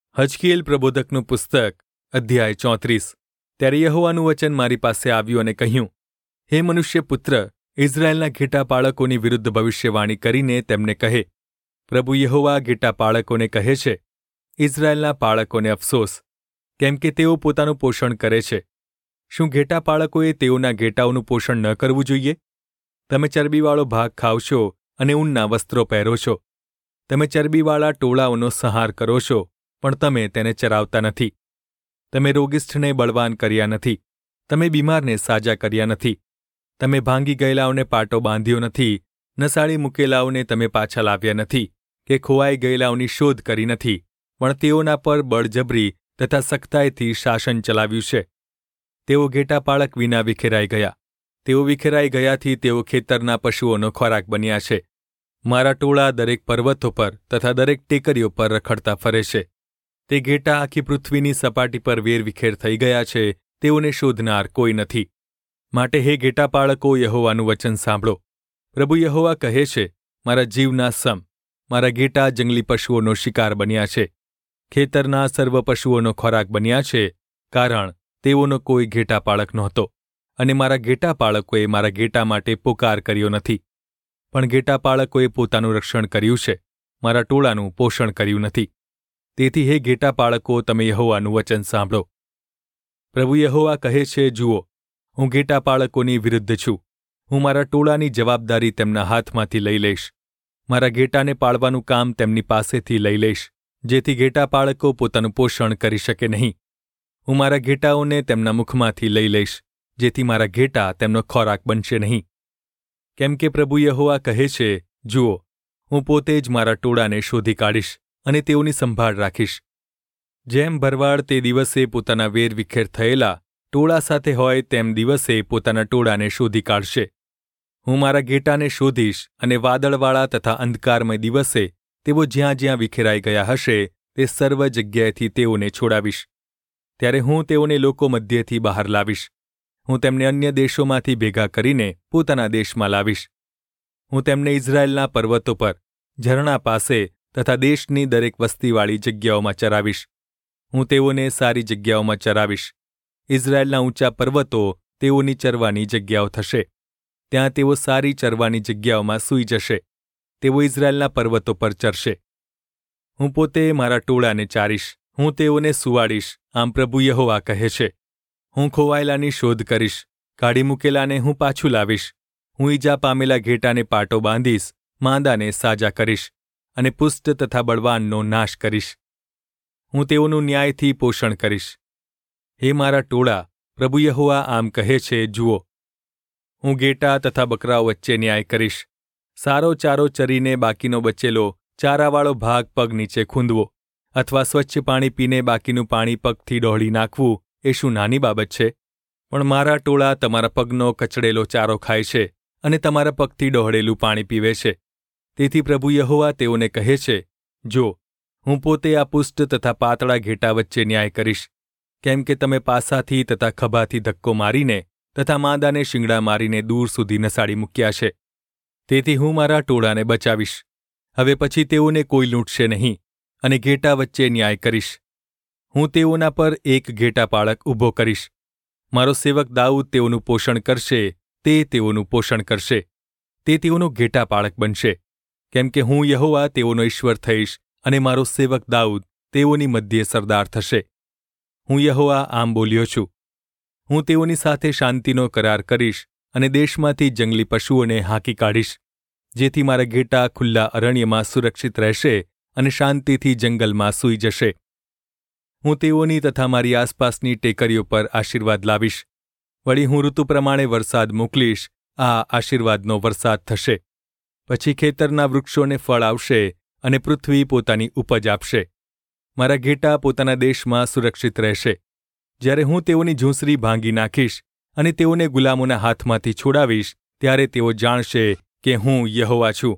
હજકીએલ પ્રબોધકનું પુસ્તક અધ્યાય 34। ત્યારે યહોવાનું વચન મારી પાસે આવ્યું અને કહ્યું, હે મનુષ્યપુત્ર, ઇઝરાયેલના ઘેટા પાળકોની વિરુદ્ધ ભવિષ્યવાણી કરીને તેમને કહે, પ્રભુ યહોવા ઘેટા પાળકોને કહે છે, ઇઝરાયેલના પાળકોને અફસોસ, કેમ કે તેઓ પોતાનું પોષણ કરે છે। શું ઘેટા પાળકોએ તેઓના ઘેટાઓનું પોષણ ન કરવું જોઈએ? તમે ચરબીવાળો ભાગ ખાવ છો અને ઊનના વસ્ત્રો પહેરો છો। તમે ચરબીવાળા ટોળાઓનો સંહાર કરો છો, પણ તમે તેને ચરાવતા નથી। તમે રોગિષ્ઠને બળવાન કર્યા નથી, તમે બીમારને સાજા કર્યા નથી, તમે ભાંગી ગયેલાઓને પાટો બાંધ્યો નથી, નસાળી મૂકેલાઓને તમે પાછા લાવ્યા નથી, કે ખોવાઈ ગયેલાઓની શોધ કરી નથી, પણ તેઓના પર બળજબરી તથા સખ્તાઈથી શાસન ચલાવ્યું છે। તેઓ ઘેટા પાળક વિના વિખેરાઈ ગયા, તેઓ વિખેરાઈ ગયાથી તેઓ ખેતરના પશુઓનો ખોરાક બન્યા છે। મારા ટોળા દરેક પર્વતો પર તથા દરેક ટેકરીઓ પર રખડતા ફરે છે। તે ઘેટા આખી પૃથ્વીની સપાટી પર વેરવિખેર થઈ ગયા છે, તેઓને શોધનાર કોઈ નથી। માટે હે ઘેટા પાળકો, યહોવાનું વચન સાંભળો। પ્રભુ યહોવા કહે છે, મારા જીવના સમ, મારા ઘેટા જંગલી પશુઓનો શિકાર બન્યા છે, ખેતરના સર્વ પશુઓનો ખોરાક બન્યા છે, કારણ તેઓનો કોઈ ઘેટા પાળક નહોતો, અને મારા ઘેટા પાળકોએ મારા ઘેટા માટે પુકાર કર્યો નથી। પણ ઘેટા પાળકોએ પોતાનું રક્ષણ કર્યું છે, મારા ટોળાનું પોષણ કર્યું નથી। તેથી હે ઘેટા પાળકો, તમે યહોવાનું વચન સાંભળો। પ્રભુ યહોવા કહે છે, જુઓ, હું ઘેટા પાળકોની વિરુદ્ધ છું, હું મારા ટોળાની જવાબદારી તેમના હાથમાંથી લઈ લઈશ, મારા ઘેટાને પાળવાનું કામ તેમની પાસેથી લઈ લઈશ, જેથી ઘેટા પાળકો પોતાનું પોષણ કરી શકે નહીં। હું મારા ઘેટાઓને તેમના મુખમાંથી લઈ લઈશ, જેથી મારા ઘેટા તેમનો ખોરાક બનશે નહીં। કેમ કે પ્રભુ યહોવા કહે છે, જુઓ, હું પોતે જ મારા ટોળાને શોધી કાઢીશ અને તેઓની સંભાળ રાખીશ। જેમ ભરવાડ તે દિવસે પોતાના વેરવિખેર થયેલા ટોળા સાથે હોય, તેમ દિવસે પોતાના ટોળાને શોધી કાઢશે। હું મારા ઘેટાને શોધીશ અને વાદળવાળા તથા અંધકારમય દિવસે તેઓ જ્યાં જ્યાં વિખેરાઈ ગયા હશે, તે સર્વ જગ્યાએથી તેઓને છોડાવીશ। ત્યારે હું તેઓને લોકો મધ્યથી બહાર લાવીશ, હું તેમને અન્ય દેશોમાંથી ભેગા કરીને પોતાના દેશમાં લાવીશ। હું તેમને ઇઝરાયેલના પર્વતો પર, ઝરણા પાસે તથા દેશની દરેક વસ્તીવાળી જગ્યાઓમાં ચરાવીશ। હું તેઓને સારી જગ્યાઓમાં ચરાવીશ। ઇઝરાયેલના ઊંચા પર્વતો તેઓની ચરવાની જગ્યાઓ થશે, ત્યાં તેઓ સારી ચરવાની જગ્યાઓમાં સૂઈ જશે, તેઓ ઇઝરાયેલના પર્વતો પર ચરશે। હું પોતે મારા ટોળાને ચારીશ, હું તેઓને સુવાડીશ, આમ પ્રભુ યહોવા કહે છે। હું ખોવાયેલાની શોધ કરીશ, કાઢી મૂકેલાને હું પાછું લાવીશ। હું ઈજા પામેલા ઘેટાને પાટો બાંધીશ, માંદાને સાજા કરીશ, અને પુષ્ટ તથા બળવાનનો નાશ કરીશ। હું તેઓનું ન્યાયથી પોષણ કરીશ। હે મારા ટોળા, પ્રભુ યહોવા આમ કહે છે, જુઓ, હું ઘેટા તથા બકરાઓ વચ્ચે ન્યાય કરીશ। સારો ચારો ચરીને બાકીનો બચેલો ચારાવાળો ભાગ પગ નીચે ખૂંદવો, અથવા સ્વચ્છ પાણી પીને બાકીનું પાણી પગથી ડહોળી નાખવું, એ શું નાની બાબત છે? પણ મારા ટોળા તમારા પગનો કચડેલો ચારો ખાય છે અને તમારા પગથી ડહોળેલું પાણી પીવે છે। તેથી પ્રભુ યહોવા તેઓને કહે છે, જો, હું પોતે આ પુષ્ટ તથા પાતળા ઘેટા વચ્ચે ન્યાય કરીશ, કેમ કે તમે પાસાથી તથા ખભાથી ધક્કો મારીને તથા માંદાને શિંગડા મારીને દૂર સુધી નસાડી મૂક્યા છે। તેથી હું મારા ટોળાને બચાવીશ, હવે પછી તેઓને કોઈ લૂંટશે નહીં, અને ઘેટા વચ્ચે ન્યાય કરીશ। હું તેઓના પર એક ઘેટા પાળક ઊભો કરીશ, મારો સેવક દાઉદ તેઓનું પોષણ કરશે, તે તેઓનું પોષણ કરશે, તે તેઓનો ઘેટા પાળક બનશે, કેમ કે હું યહોવા તેઓનો ઈશ્વર થઈશ, અને મારો સેવક દાઉદ તેઓની મધ્યે સરદાર થશે। હું યહોવા આમ બોલ્યો છું। હું તેઓની સાથે શાંતિનો કરાર કરીશ અને દેશમાંથી જંગલી પશુઓને હાંકી કાઢીશ, જેથી મારા ઘેટા ખુલ્લા અરણ્યમાં સુરક્ષિત રહેશે અને શાંતિથી જંગલમાં સૂઈ જશે। હું તેઓની તથા મારી આસપાસની ટેકરીઓ પર આશીર્વાદ લાવીશ, વળી હું ઋતુ પ્રમાણે વરસાદ મોકલીશ, આ આશીર્વાદનો વરસાદ થશે। પછી ખેતરના વૃક્ષોને ફળ આવશે અને પૃથ્વી પોતાની ઉપજ આપશે। મારા ઘેટા પોતાના દેશમાં સુરક્ષિત રહેશે। જ્યારે હું તેઓની ઝૂંસરી ભાંગી નાખીશ અને તેઓને ગુલામોના હાથમાંથી છોડાવીશ, ત્યારે તેઓ જાણશે કે હું યહોવા છું।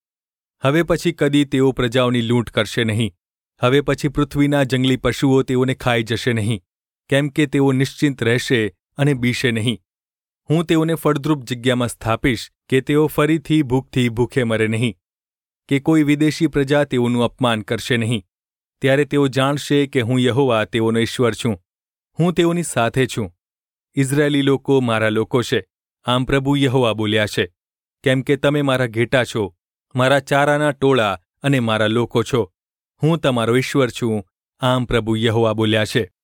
હવે પછી કદી તેઓ પ્રજાઓની લૂંટ કરશે નહીં, હવે પછી પૃથ્વીના જંગલી પશુઓ તેઓને ખાઈ જશે નહીં, કેમ કે તેઓ નિશ્ચિંત રહેશે અને બીશે નહીં। હું તેઓને ફળદ્રુપ જગ્યામાં સ્થાપીશ, કે તેઓ ફરીથી ભૂખથી ભૂખે મરે નહીં, કે કોઈ વિદેશી પ્રજા તેઓનું અપમાન કરશે નહીં। ત્યારે તેઓ જાણશે કે હું યહોવા તેઓનો ઈશ્વર છું. હું તેઓની સાથે છું. ઇઝરાયેલી લોકો મારા લોકો છે, આમ પ્રભુ યહોવા બોલ્યા છે. કેમ કે તમે મારા ઘેટા છો, મારા ચારાના ટોળા અને મારા લોકો છો. હું તમારો ઈશ્વર છું, આમ પ્રભુ યહોવા બોલ્યા છે.